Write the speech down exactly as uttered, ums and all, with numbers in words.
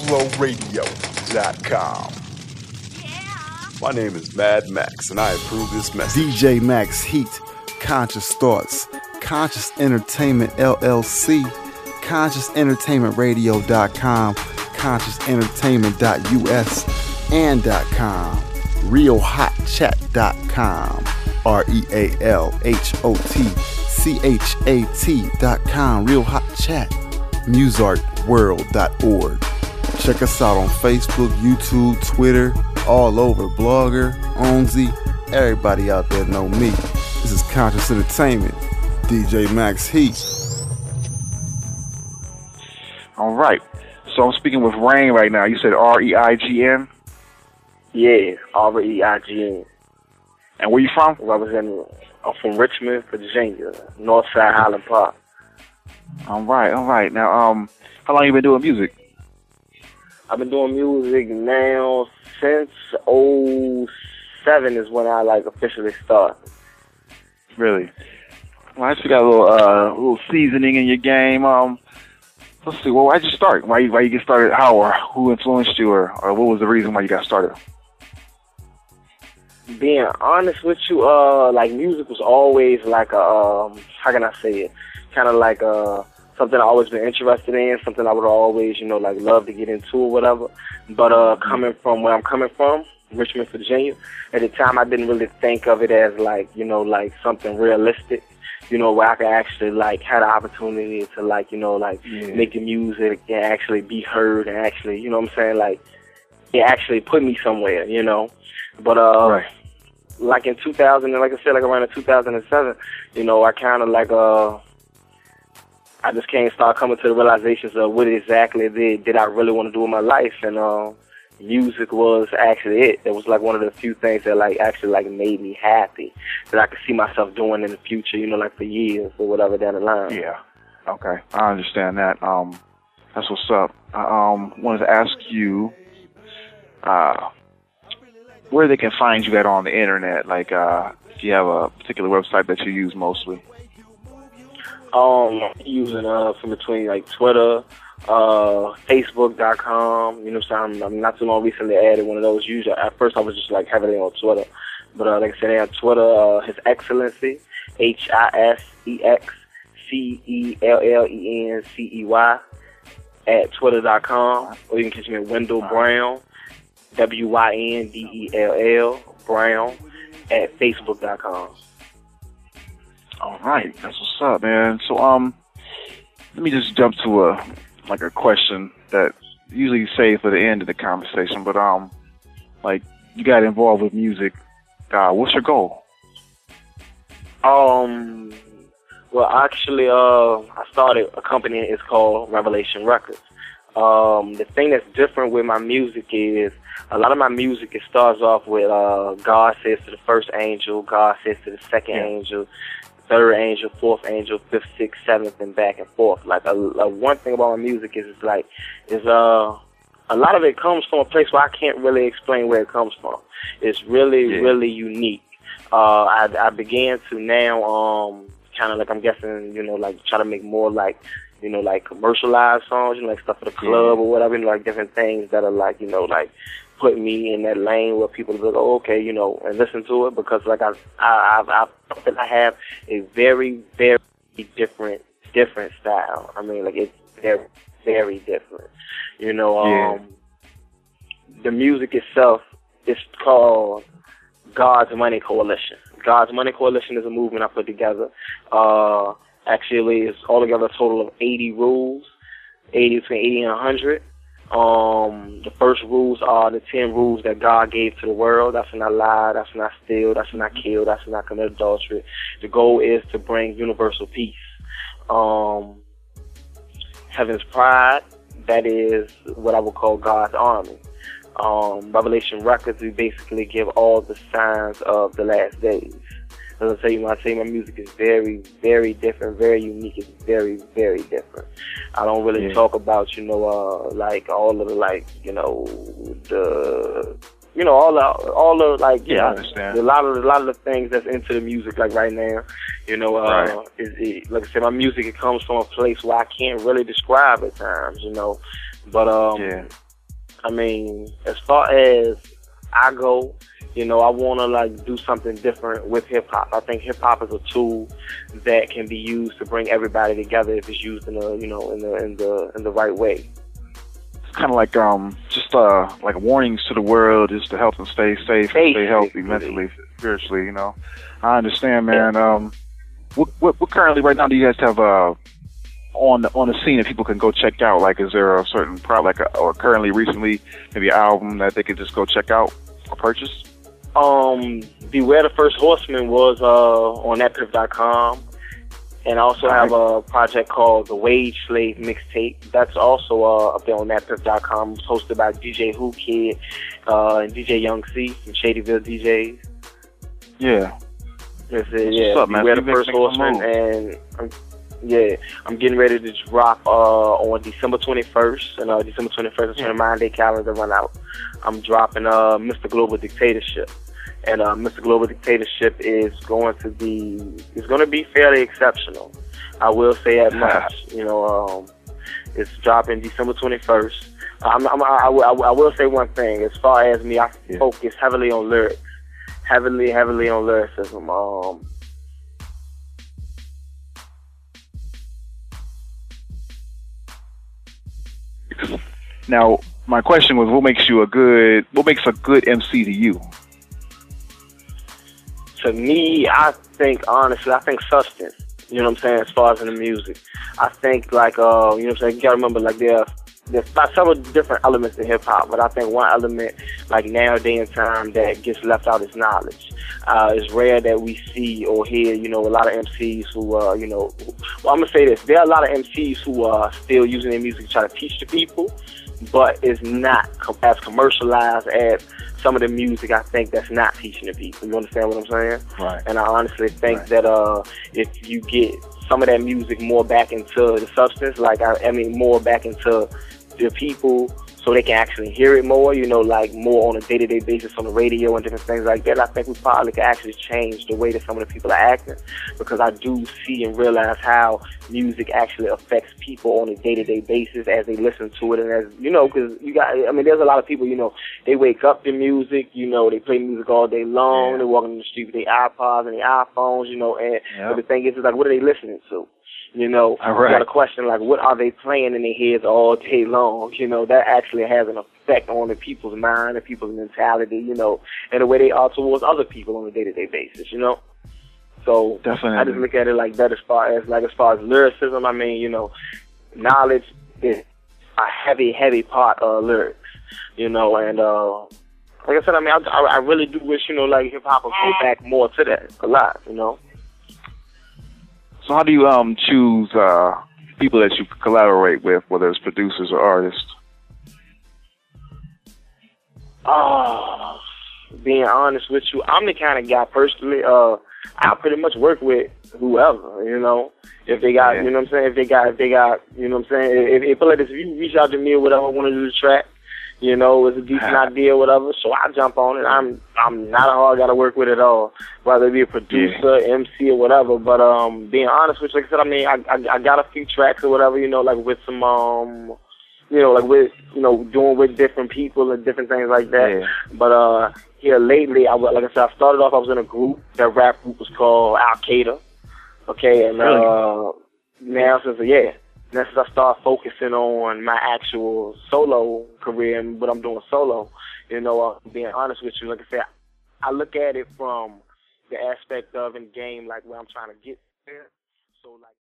flow radio dot com. My name is Mad Max, and I approve this message. D J Max Heat, Conscious Thoughts, Conscious Entertainment L L C, Conscious Entertainment Radio dot com, Conscious Entertainment dot U S and .com, Real Hot Chat dot com, R E A L H O T C H A T dot com, Real Hot Chat, Musart World dot org. Check us out on Facebook, YouTube, Twitter, all over, Blogger, Onzy, everybody out there know me. This is Conscious Entertainment, D J Max Heat. All right, so I'm speaking with Rain right now. You said R E I G N? Yeah, R E I G N. And where you from? Well, I was in, I'm from Richmond, Virginia, Northside Highland Park. All right, all right. Now, um, how long you been doing music? I've been doing music now since oh seven is when I like officially started. Really? Well, I just got a little uh, little seasoning in your game. Um, let's see. Well, why'd you start? Why you why you get started? How or who influenced you, or, or what was the reason why you got started? Being honest with you, uh, like music was always like a um, how can I say it? Kind of like a something I always been interested in, something I would always, you know, like love to get into or whatever. But uh, coming from where I'm coming from, Richmond, Virginia, at the time I didn't really think of it as like, you know, like something realistic, you know, where I could actually like had the opportunity to like, you know, like yeah. make the music and actually be heard and actually, you know what I'm saying, like it actually put me somewhere, you know. But uh, right. like in two thousand, and like I said, like around in two thousand seven, you know, I kind of like uh. I just can't start coming to the realizations of what exactly did, did I really want to do in my life, and uh, music was actually it. It was like one of the few things that like actually like made me happy that I could see myself doing in the future, you know, like for years or whatever down the line. Yeah. Okay, I understand that. Um, that's what's up. I um wanted to ask you, uh, where they can find you at on the internet. Like, uh, if you have a particular website that you use mostly. Um, using uh from between like Twitter, uh, Facebook dot com. You know what I'm saying? I'm not too long recently added one of those. Usually, at first I was just like heavily on Twitter, but uh, like I said, on Twitter, uh, His Excellency, H I S E X C E L L E N C E Y at Twitter dot com, or you can catch me at Wendell Brown, W Y N D E L L Brown at Facebook dot com. All right, that's what's up, man. So, um, let me just jump to a like a question that usually you save for the end of the conversation. But um, like you got involved with music. Uh, what's your goal? Um, well, actually, uh, I started a company. It's called Revelation Records. Um, the thing that's different with my music is a lot of my music, it starts off with uh, God says to the first angel, God says to the second yeah. angel, third angel, fourth angel, fifth, sixth, seventh, and back and forth. Like, a, a one thing about my music is, it's like, is uh, a lot of it comes from a place where I can't really explain where it comes from. It's really, yeah. really unique. Uh, I, I began to now, um, kind of like, I'm guessing, you know, like, try to make more like, you know, like commercialized songs, you know, like stuff for the club yeah. or whatever, you know, like different things that are like, you know, like, put me in that lane where people will go, okay, you know, and listen to it, because like I, I, I, I, I have a very, very different, different style. I mean, like it's very, very different. You know, um, yeah. the music itself is called God's Money Coalition. God's Money Coalition is a movement I put together. Uh, actually, it's altogether a total of eighty rules, eighty between eighty and one hundred. Um, the first rules are the ten rules that God gave to the world. That's when I lie, that's when I steal, that's when I kill, that's when I commit adultery. The goal is to bring universal peace. Um, Heaven's Pride, that is what I would call God's Army. Um, Revelation Records, we basically give all the signs of the last days. As I say, when I say my music is very, very different, very unique, it's very, very different. I don't really yeah. talk about, you know, uh, like all of the, like, you know, the, you know, all the, all the, like, yeah, know, I understand. A lot of, a lot of the things that's into the music, like right now, you know, uh, right. is it, like I said, my music, it comes from a place where I can't really describe at times, you know, but um, yeah. I mean, as far as I go, you know, I want to like do something different with hip hop. I think hip hop is a tool that can be used to bring everybody together if it's used in the, you know, in the in the in the right way. It's kind of like um, just uh, like warnings to the world, just to help them stay safe, and stay healthy, mentally, spiritually. You know, I understand, man. Um, what, what what currently right now do you guys have uh on the on the scene that people can go check out? Like, is there a certain product, like, a, or currently, recently, maybe an album that they could just go check out or purchase? Um, Beware the First Horseman was uh, on that piff dot com, and I also have a project called The Wage Slave Mixtape. That's also uh, up there on that piff dot com. It's hosted by D J Who Kid uh, and D J Young C from Shadyville D Js. Yeah. That's it, yeah. What's up, man? Beware the First Horseman, and I'm, yeah, I'm getting ready to drop uh, on December twenty-first, and uh, December twenty-first is when my day calendar run out. I'm dropping uh, Mister Global Dictatorship. And uh, Mister Global Dictatorship is going to be is going to be fairly exceptional. I will say that much. You know, um, it's dropping December twenty-first. I'm, I'm, I, I, I will say one thing. As far as me, I yeah. focus heavily on lyrics, heavily, heavily on lyricism. Um, now, my question was, what makes you a good? What makes a good M C to you? To me, I think, honestly, I think substance, you know what I'm saying, as far as in the music. I think, like, uh, you know what I'm saying, you gotta remember, like, there, there's several different elements to hip-hop, but I think one element, like, nowadays in time that gets left out is knowledge. Uh, it's rare that we see or hear, you know, a lot of M Cs who, uh, you know, well, I'm gonna say this, there are a lot of M Cs who are still using their music to try to teach the people, but it's not as commercialized as some of the music, I think, that's not teaching the people. You understand what I'm saying? Right. And I honestly think right. that uh, if you get some of that music more back into the substance, like, I, I mean, more back into the people so they can actually hear it more, you know, like more on a day-to-day basis on the radio and different things like that, I think we probably could actually change the way that some of the people are acting, because I do see and realize how music actually affects people on a day-to-day basis as they listen to it. And as, you know, because you got, I mean, there's a lot of people, you know, they wake up to music, you know, they play music all day long, yeah. They're walking in the street with their iPods and their iPhones, you know, and yep. But the thing is, is like, what are they listening to? You know, right. You got a question like, what are they playing in their heads all day long? You know, that actually has an effect on the people's mind and people's mentality, you know, and the way they are towards other people on a day-to-day basis, you know? So definitely. I just look at it like that as far as, like, as far as lyricism, I mean, you know, knowledge is a heavy, heavy part of lyrics, you know, and, uh, like I said, I mean, I, I really do wish, you know, like, hip-hop would go back more to that a lot, you know? So how do you um choose uh, people that you collaborate with, whether it's producers or artists? Oh, being honest with you, I'm the kind of guy personally, uh, I pretty much work with whoever, you know. If they got, yeah. you know what I'm saying, if they got, if they got, you know what I'm saying, if, if, if you reach out to me or whatever, I want to do the track, you know, it's a decent idea or whatever, so I jump on it. I'm I'm not a hard guy to work with at all, whether it be a producer, yeah. M C, or whatever. But um, being honest with you, like I said, I mean, I, I I got a few tracks or whatever, you know, like with some um, you know, like with you know, doing with different people and different things like that. Yeah. But uh, here lately, I like I said, I started off. I was in a group. That rap group was called Al Qaeda. Okay, and really? uh, now since yeah. And since I started focusing on my actual solo career and what I'm doing solo, you know, uh, being honest with you, like I said, I look at it from the aspect of in game, like where I'm trying to get there. So, like.